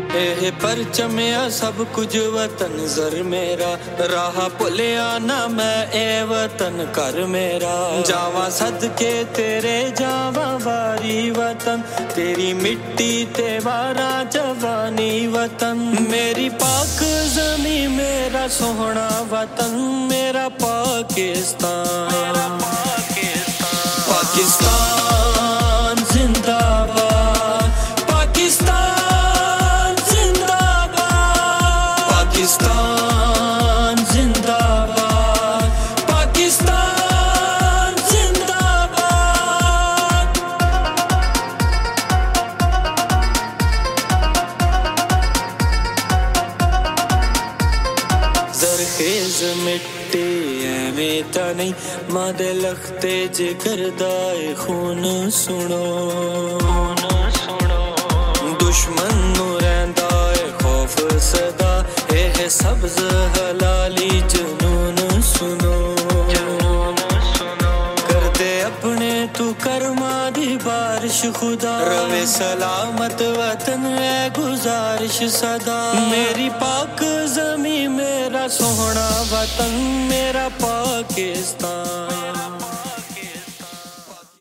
एह परचमिया सब कुछ वतन जर मेरा, राह भुलिया ना मैं ए वतन कर मेरा। जावा सदके तेरे जावा वारी वतन, तेरी मिट्टी ते वारा जवानी वतन। मेरी पाक ज़मीं मेरा सोहना वतन, मेरा पाकिस्तान। पाकिस्तान जिंदाबाद, पाकिस्तान जिंदाबाद, पाकिस्तान जिंदाबाद, पाकिस्तान जिंदाबाद। जरखेज मिट्टी ਐਵੇਂ ਤਾਂ ਨਹੀਂ, ਮਾਂ ਦੇ ਲਖਤੇ ਜਿਗਰ ਦਾ ਏ ਖੂਨ ਸੁਣੋ। ਦੁਸ਼ਮਨ ਨੂੰ ਰਹਿੰਦਾ ਏ ਖੌਫ ਸਦਾ, ਇਹ ਸਬਜ਼ ਹਲਾਲੀ ਜਨੂਨ ਸੁਣੋ। ਕਰਦੇ ਆਪਣੇ ਤੂੰ ਕਰਮਾਂ ਦੀ ਬਾਰਿਸ਼ खुदा, रवे सलामत वतन है गुजारिश सदा। मेरी पाक ज़मीं मेरा सोहना वतन, मेरा पाकिस्तान।